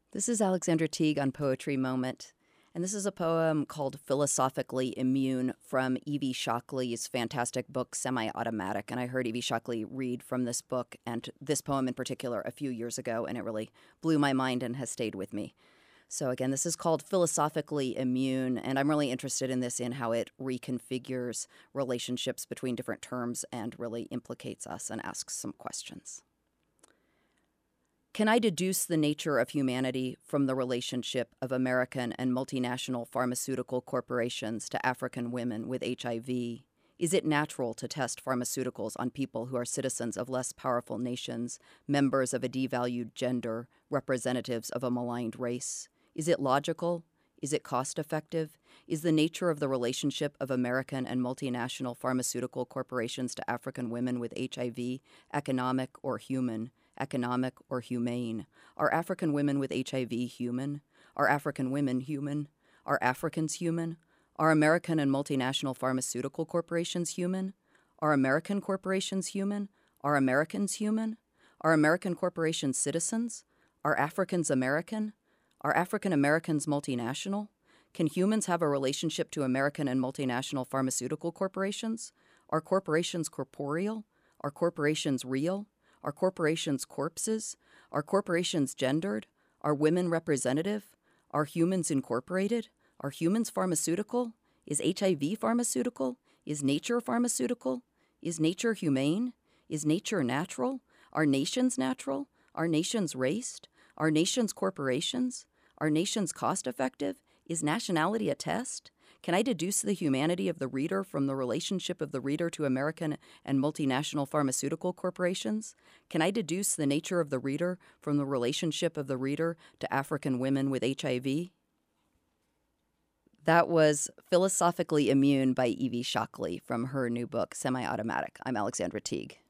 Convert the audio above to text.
This is Alexandra Teague on Poetry Moment, and this is a poem called Philosophically Immune from Evie Shockley's fantastic book, Semi-Automatic. And I heard Evie Shockley read from this book and this poem in particular a few years ago, and it really blew my mind and has stayed with me. So again, this is called Philosophically Immune, and I'm really interested in this in how it reconfigures relationships between different terms and really implicates us and asks some questions. Can I deduce the nature of humanity from the relationship of American and multinational pharmaceutical corporations to African women with HIV? Is it natural to test pharmaceuticals on people who are citizens of less powerful nations, members of a devalued gender, representatives of a maligned race? Is it logical? Is it cost-effective? Is the nature of the relationship of American and multinational pharmaceutical corporations to African women with HIV economic or human? Economic or humane? Are African women with HIV human? Are African women human? Are Africans human? Are American and multinational pharmaceutical corporations human? Are American corporations human? Are Americans human? Are American corporations citizens? Are Africans American? Are African Americans multinational? Can humans have a relationship to American and multinational pharmaceutical corporations? Are corporations corporeal? Are corporations real? Are corporations corpses? Are corporations gendered? Are women representative? Are humans incorporated? Are humans pharmaceutical? Is HIV pharmaceutical? Is nature pharmaceutical? Is nature humane? Is nature natural? Are nations natural? Are nations raced? Are nations corporations? Are nations cost-effective? Is nationality a test? Can I deduce the humanity of the reader from the relationship of the reader to American and multinational pharmaceutical corporations? Can I deduce the nature of the reader from the relationship of the reader to African women with HIV? That was Philosophically Immune by Evie Shockley from her new book, Semi-Automatic. I'm Alexandra Teague.